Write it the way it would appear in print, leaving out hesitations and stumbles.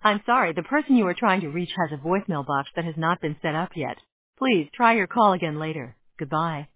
I'm sorry, the person you are trying to reach has a voicemail box that has not been set up yet. Please try your call again later. Goodbye.